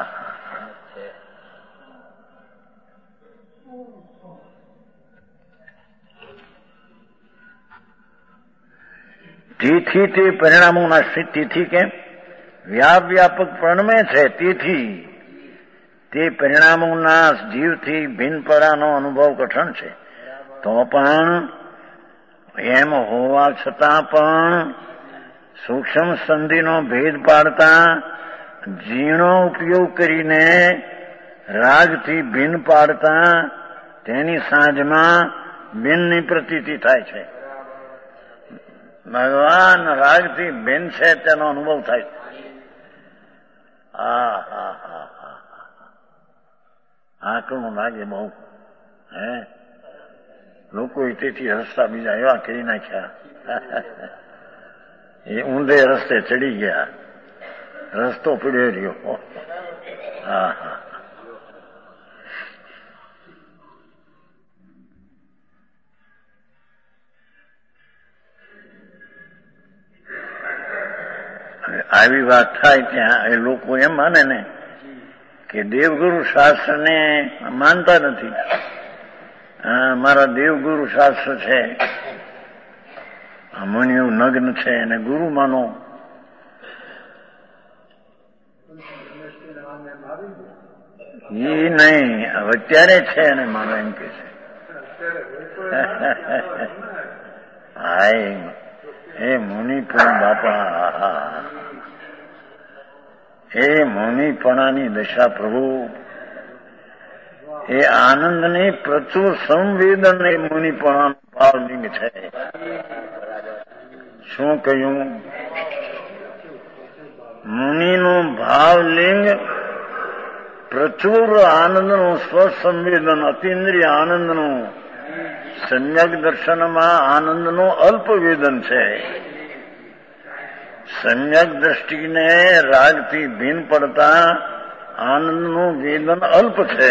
Speaker 1: તિથિ તે પરિણામોના તિથિ કેમ વ્યાપક પ્રણમે છે. તેથી તે પરિણામોના જીવથી ભિન્નપરાનો અનુભવ કઠણ છે. તો પણ એમ હોવા છતાં પણ સૂક્ષ્મ સંધિનો ભેદ પાડતા ઝીણો ઉપયોગ કરીને રાગથી ભિન્ન પાડતા તેની સાંજમાં ભિન્નની પ્રતીતિ થાય છે. ભગવાન રાગથી ભિન્ન છે તેનો અનુભવ થાય છે. હા હા હા હા, આંકડું લાગે બહુ. હે લોકોએ તેથી રસ્તા બીજા એવા કરી નાખ્યા. એ ઊંધે રસ્તે ચડી ગયા, રસ્તો પડ્યો રહ્યો. હા હા, આવી વાત થાય ત્યાં એ લોકો એમ માને ને કે દેવગુરુ શાસ્ત્રને માનતા નથી. મારા દેવગુરુ શાસ્ત્ર છે, મુનિઓ નગ્ન છે અને ગુરુ માનો. એ નહીં, અત્યારે છે અને માનો એમ કે છે. હા, એ મુનિ પણ બાપા, એ મુનિપણાની દશા પ્રભુ, એ આનંદની પ્રચુર સંવેદન એ મુનિપણાનું ભાવલિંગ છે. શું કહ્યું? મુનિનું ભાવલિંગ પ્રચુર આનંદનું સ્વસંવેદન, અતિન્દ્રિય આનંદનું, સમ્યક દર્શનમાં આનંદનું અલ્પવેદન છે. સમ્યક દ્રષ્ટિને રાગથી ભીન પડતા આનંદનું વેદન અલ્પ છે.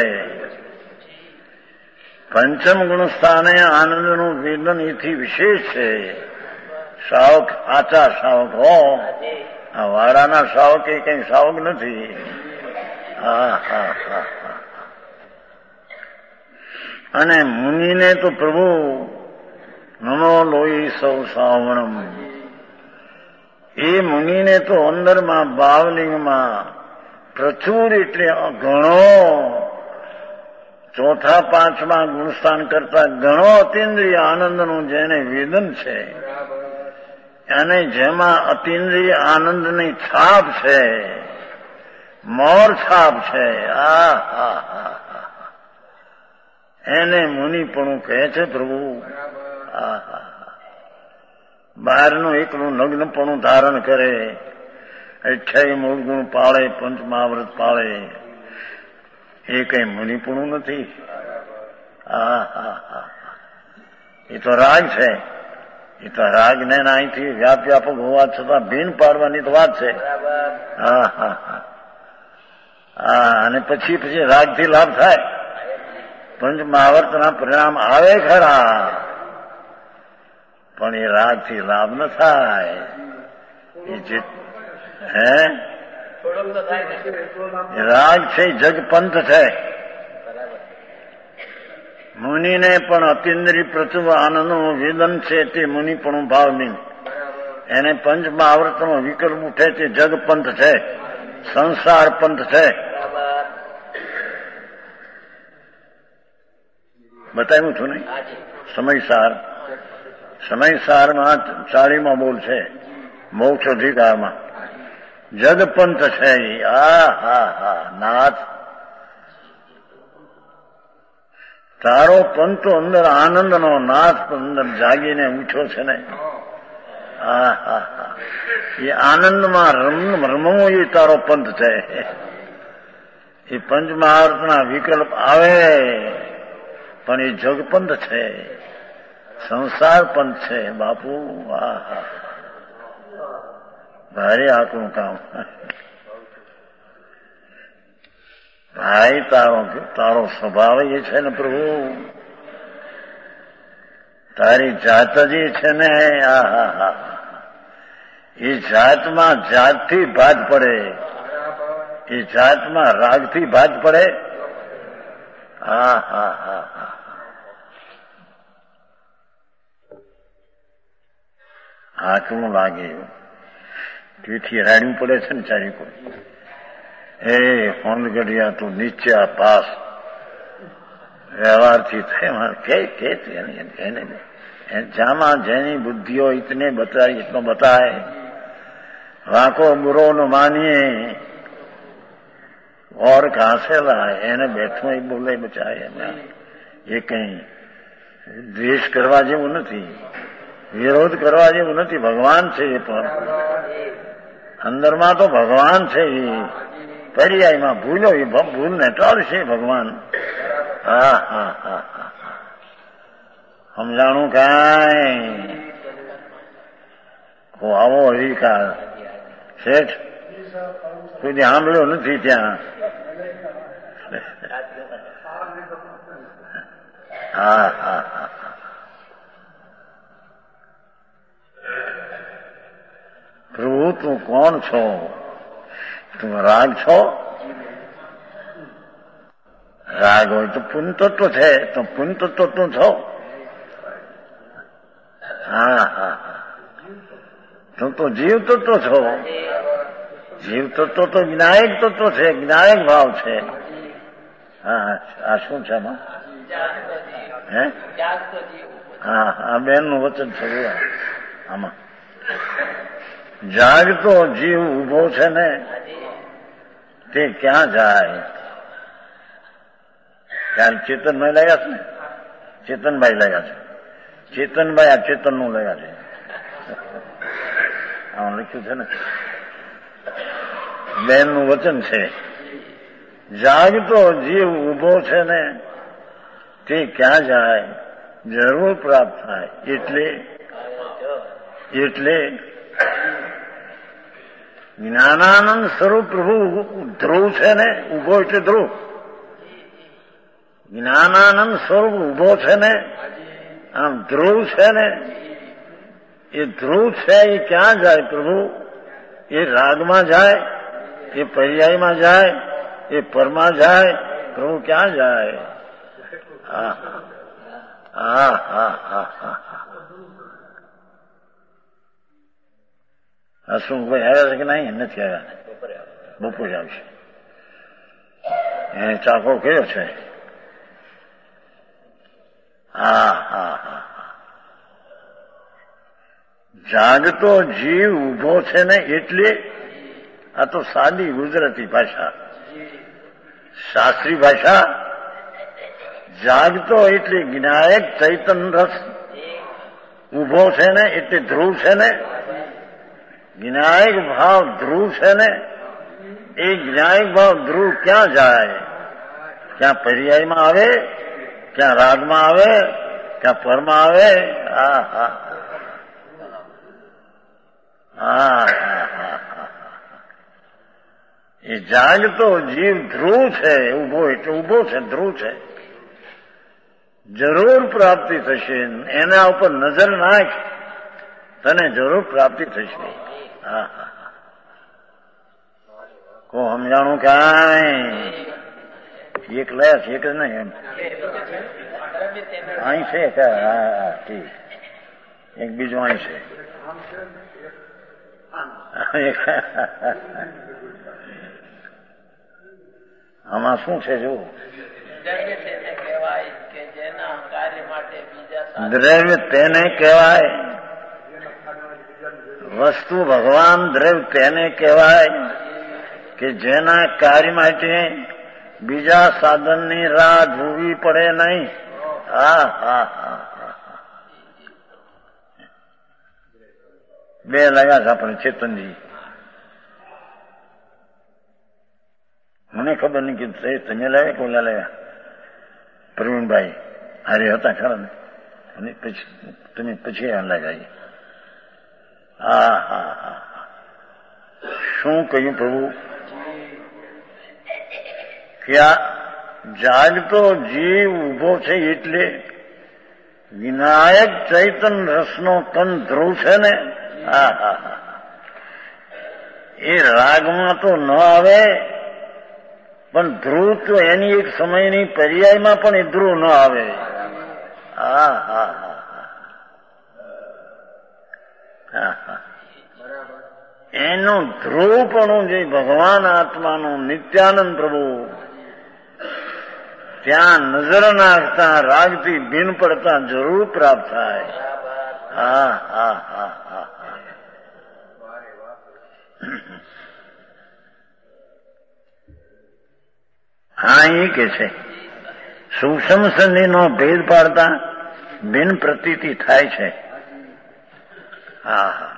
Speaker 1: પંચમ ગુણ સ્થાને આનંદનું વેદન એથી વિશેષ છે. શાવક આચા શાવક હો, આ વાડાના શાવક એ કઈ શાવક નથી. અને મુનિને તો પ્રભુ નમો લોહી સૌ સાવણમ, એ મુનિને તો અંદરમાં બાવલિંગમાં પ્રચુર એટલે ઘણો, ચોથા પાંચમા ગુણસ્થાન કરતા ઘણો અતિન્દ્રિય આનંદનું જેને વેદન છે, અને જેમાં અતિન્દ્રિય આનંદની છાપ છે, મોર છાપ છે. એને મુનિપણું કહે છે પ્રભુ. બહારનું એકલું નગ્નપણું ધારણ કરે, 28 મૂળ ગુણ પાળે, પંચમહાવ્રત પાળે, એ કઈ મુનિપણું નથી. એ તો રાગ છે. એ તો રાગને અહીંથી વ્યાપક હોવા છતાં ભીન પાડવાની તો વાત છે. અને પછી રાગથી લાભ થાય, પંચમહાવર્તના પરિણામ આવે ખરા, પણ એ રાગથી લાભ ન થાય. રાગ છે જગપંથ છે. મુનિને પણ અતિન્દ્રિય પ્રચુર આનંદનું વેદન છે, તે મુનિપણું ભાવ નહીં. એને પંચમહાવર્તનો વિકલ્પ ઉઠે તે જગપંથ છે, સંસાર પંથ છે. બતાવ્યું છું નહીં? સમયસારમાં 40માં બોલ છે, મોક્ષ અધિકારમાં જગપંથ છે. નાથ, તારો પંથ તો અંદર આનંદનો નાથ અંદર જાગીને ઉઠ્યો છે ને. એ આનંદમાં રમવું એ તારો પંથ છે. એ પંચમહાવર્તના વિકલ્પ આવે પણ એ જગપંથ છે, સંસાર પંથ છે. બાપુ ભારે આકરું કામ. ભાઈ તારો સ્વભાવ એ છે ને પ્રભુ, તારી જાત જ છે ને. એ જાતમાં જાતથી ભાત પડે, એ જાતમાં રાગથી ભાત પડે. આકરું લાગે. તેથી રાડવું પડે છે ને ચારી કોઈ. હોનગઢિયા તું નીચે પાસ વ્યવહારથી જામાં જેની બુદ્ધિઓ ઇતને બતાય ઇતનો બતાય, વાંકો બુરો ન માનીએ ઓર ઘાસેલા એને બેઠું એ બોલે બચાય. એ કઈ દ્વેષ કરવા જેવું નથી, વિરોધ કરવા જેવું નથી. ભગવાન છે એ પણ અંદરમાં તો ભગવાન છે. એ પર્યાયમાં ભૂલો એ ભૂલને ટાળશે ભગવાન. સમજાણું કાંઈ આવો અધિકાર શેઠ કોઈ સાંભળ્યો નથી ત્યાં. પ્રભુ તું કોણ છો? તું રાગ છો? રાગ હોય તો પુનતત્વ છે, તો પુનતત્વ તું છો. તું તો જીવ તત્વ છો. જીવ તત્વ તો જ્ઞાયક તત્વ છે, જ્ઞાયક ભાવ છે. આ શું છે આમાં? આ બેનનું વચન છે આમાં. જાગતો જીવ ઉભો છે ને તે ક્યાં જાય? ત્યારે ચેતનભાઈ લાયા છે ને, ચેતનભાઈ લાયા છે. ચેતનભાઈ આ ચેતનનું લાયા છે. આમાં લખ્યું છે ને, બેનનું વચન છે. જાગતો જીવ ઉભો છે ને તે ક્યાં જાય? જરૂર પ્રાપ્ત થાય. એટલે જ્ઞાનાનંદ સ્વરૂપ પ્રભુ ધ્રુવ છે ને, ઉભો એટલે ધ્રુવ. જ્ઞાનાનંદ સ્વરૂપ ઉભો છે ને, આમ ધ્રુવ છે ને, એ ધ્રુવ છે એ ક્યાં જાય પ્રભુ? એ રાગમાં જાય, એ પર્યાયમાં જાય, એ પરમાં જાય, પ્રભુ ક્યાં જાય? હા હા હા હા હા. હસમુખભાઈ આવ્યા છે કે નહીં? નથી આવ્યા. બપોરે આવશે. એને ચાખો કયો છે? હા હા હા. જાગતો જીવ ઉભો છે ને એટલે, આ તો સાદી ગુજરાતી ભાષા, શાસ્ત્રી ભાષા. જાગતો એટલે જ્ઞાયક ચૈતન રસ ઉભો છે ને એટલે ધ્રુવ છે ને, જ્ઞાયક ભાવ ધ્રુવ છે ને, એ જ્ઞાયક ભાવ ધ્રુવ ક્યાં જાય? ક્યાં પર્યાયમાં આવે, ક્યાં રાગમાં આવે, ક્યાં પરમાં આવે? હા હા હા હા હા. એ જાગતો જીવ ધ્રુવ છે. ઉભો એટલે ઉભો છે, ધ્રુવ છે. જરૂર પ્રાપ્તિ થશે. એના ઉપર નજર નાખ, તને જરૂર પ્રાપ્તિ થશે. હા હા. કો સમજાણું કાંઈ? એક લયા છે, એક જ નહીં એમ અહીં છે. હા ઠીક. એક બીજું અહીં છે. આમાં શું છે? જો દ્રવ્ય તેને કહેવાય, વસ્તુ ભગવાન દ્રવ્ય તેને કહેવાય કે જેના કાર્ય માટે બીજા સાધનની રાહ જોવી પડે નહીં. હા હા હા. બે લાગ્યા છે આપણે ચેતનજી. મને ખબર નહીં કે તમે લાવ્યા કોલા લાવ્યા? પ્રવીણભાઈ હારે હતા ખરા ને? અને પછી તમે પછી લાગ્યા. હા હા હા. શું કહ્યું પ્રભુ? કે આ જાગતો જીવ ઉભો છે એટલે વિનાયક ચૈતન રસનો તન ધ્રુવ છે ને. હા હા હા. એ રાગમાં તો ન આવે, પણ ધ્રુવ તો એની એક સમયની પર્યાયમાં પણ એ ધ્રુવ ન આવે. હા હા હા હા હા. એનું ધ્રુવપણું જે ભગવાન આત્માનું નિત્યાનંદ પ્રભુ, ત્યાં નજર નાખતા રાગથી ભીન પડતા જરૂર પ્રાપ્ત થાય. હા હા હા હા. હા એ કે છે સૂક્ષ્મ સંધિનો ભેદ પાડતા ભિન્ન પ્રતીતિ થાય છે. હા હા.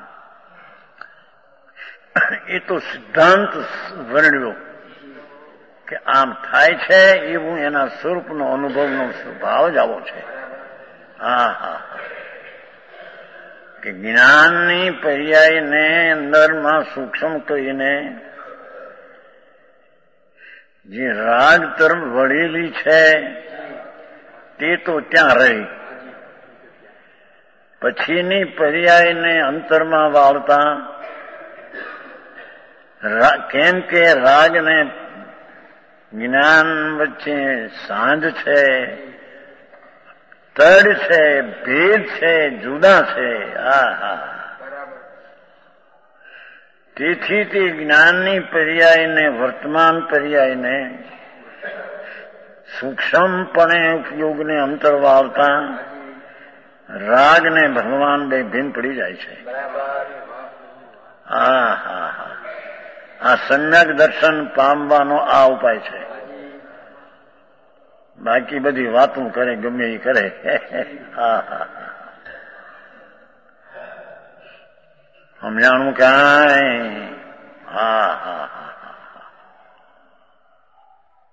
Speaker 1: એ તો સિદ્ધાંત વર્ણ્યો કે આમ થાય છે, એવું એના સ્વરૂપનો અનુભવનો સ્વભાવ જ આવો છે. હા હા. કે જ્ઞાનની પર્યાયને અંદરમાં સૂક્ષ્મ કરીને જે રાગ તરફ વળેલી છે તે તો ત્યાં રહી, પછીની પર્યાયને અંતરમાં વાળતા, કેમ કે રાગ ને જ્ઞાન વચ્ચે સાંજ છે, તડ છે, ભેદ છે, જુદા છે. હા હા. તેથી તે જ્ઞાનની પર્યાયને વર્તમાન પર્યાયને સૂક્ષ્મપણે ઉપયોગને અંતર વાળતા રાગ ને ભગવાન બે ભિન્ન પડી જાય છે. હા હા હા. આ સમ્યક દર્શન પામવાનો આ ઉપાય છે. બાકી બધી વાતો કરે ગમે એ કરે. હા હા. સમજાણું કાંઈ? હા હા હા.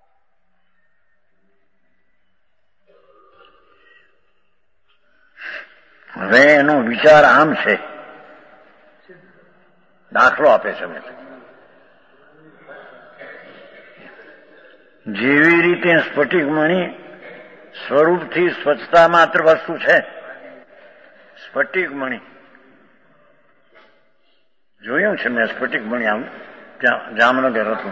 Speaker 1: હવે એનો વિચાર આમ છે, દાખલો આપે છે. જેવી રીતે સ્ફટિકમણી સ્વરૂપથી સ્વચ્છતા માત્ર વસ્તુ છે. સ્ફટિકમણી જોયું છે મેં, સ્ફટિકમણી આમ ત્યાં જામનગર હતું,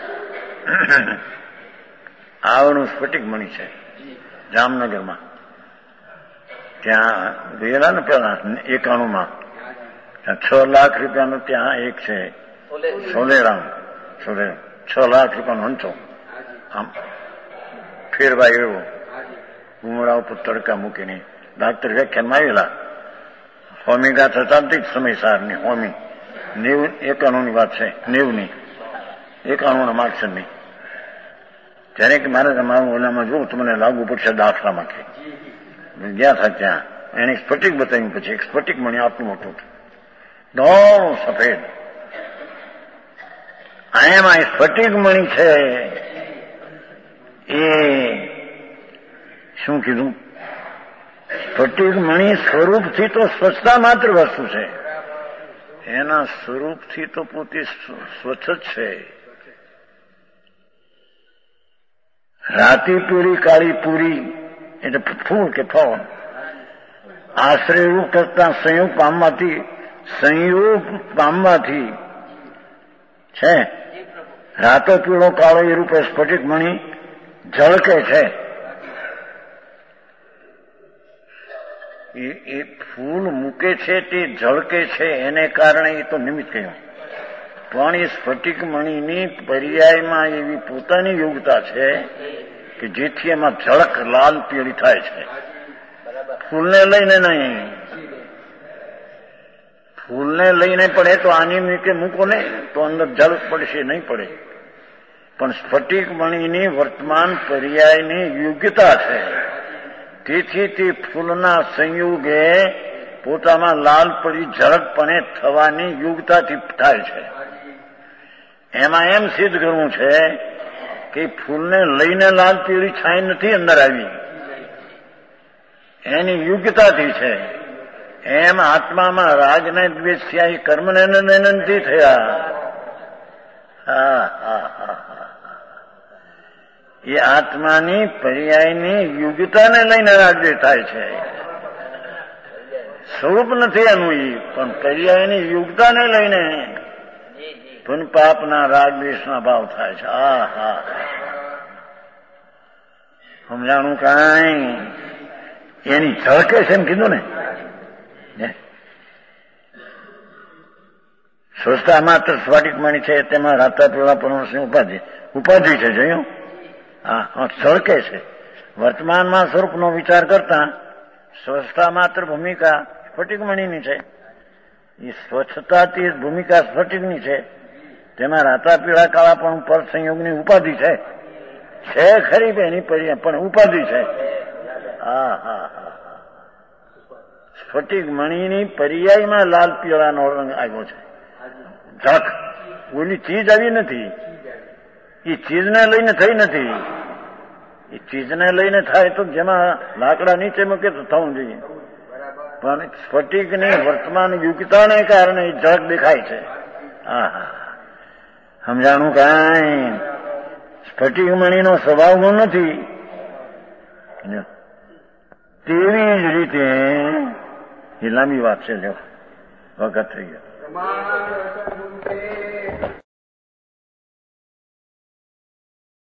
Speaker 1: આવનું સ્ફટિકમણી છે જામનગરમાં. ત્યાં ગયેલા ને પેલા 91માં, ત્યાં 6 લાખ રૂપિયાનું ત્યાં એક છે સોલેરામ, 6 લાખ રૂપિયાનો હંચો આમ ફેરવાય એવો, ઉમરા ઉપર તડકા મૂકીને ડાક્ટર વ્યાખ્યાનમાં આવેલા. હોમી ગાથા ચાલતી જ સમયસારની હોમી 91ની વાત છે, 90ની 91ના માર્ક્સની. ત્યારે કે મારે તમારું ઓલામાં જોઉં તો મને લાગુ પડશે દાખલામાં કે ગયા હતા ત્યાં એને સ્ફટિક બતાવ્યું. પછી એક સ્ફટિક મણી આટલું મોટું દોડું સફેદ, એમાં સ્ફટિક મણી છે. એ શું કીધું? સ્ફટિક મણી સ્વરૂપથી તો સ્વચ્છતા માત્ર વસ્તુ છે, એના સ્વરૂપથી તો પોતે સ્વચ્છ જ છે. રાતી પૂરી કાળી પૂરી એટલે ફૂલ કે ફળ આશ્રય રૂપ કરતા સંયોગ પામવાથી છે. રાતો પીળો કાળો એ રૂપે સ્ફટિક મણી ઝળકે છે. એ ફૂલ મૂકે છે તે ઝળકે છે, એને કારણે એ તો નિમિત્ત કહ્યું. પણ એ સ્ફટિક મણીની પર્યાયમાં એવી પોતાની યોગ્યતા છે કે જેથી એમાં ઝળક લાલ પીળી થાય છે. ફૂલને લઈને નહીં, ફૂલને લઈને પડે તો આની મૂકે મૂકો નહીં તો અંદર ઝળક પડશે, નહીં પડે. પણ સ્ફટિક મણીની વર્તમાન પર્યાયની યોગ્યતા છે, તેથી તે ફૂલના સંયોગે પોતામાં લાલ પડી ઝળકપણે થવાની યોગ્યતાથી થાય છે. એમાં એમ સિદ્ધ કરવું છે કે ફૂલને લઈને લાલ પીળી છાઈ નથી અંદર આવી, એની યોગ્યતાથી છે. એમ આત્મામાં રાગને દ્વેષ થયા, એ કર્મને નથી થયા. એ આત્માની પર્યાયની યોગ્યતાને લઈને રાગદ્વેષ થાય છે. સ્વરૂપ નથી એનું, એ પણ પર્યાયની યોગ્યતાને લઈને પુન પાપના રાગદ્વેષના ભાવ થાય છે. સમજાણું કાંઈ? એની ઝળકે છે એમ કીધું ને. સ્વચ્છતા માત્ર સ્ફટિક મણી છે, તેમાં રાતા પીળા પરમહંસની ઉપાધિ છે. જોયું? ઝળકે છે. વર્તમાનમાં સ્વરૂપનો વિચાર કરતા સ્વચ્છતા માત્ર ભૂમિકા સ્ફટિક મણીની છે. એ સ્વચ્છતાથી ભૂમિકા સ્ફટિકની છે, તેમાં રાતા પીળા કાળા પણ પર સંયોગની ઉપાધિ છે ખરી એની પર્યાય, પણ ઉપાધિ છે. સ્ફટિક મણીની પર્યાયમાં લાલ પીળાનો રંગ આવ્યો છે. ઝળક ઓલી ચીજ આવી નથી, એ ચીજને લઈને થઈ નથી. એ ચીજને લઈને થાય તો જેમાં લાકડા નીચે મૂકે તો થવું જોઈએ, પણ સ્ફટિકની વર્તમાન યોગ્યતાને કારણે ઝળક દેખાય છે. સમજાણું કાંઈ? સ્ફટિક મણીનો સ્વભાવ ગુણ નથી. તેવી જ રીતે એ લાંબી વાત છે, જો વખત થઈ ગયો.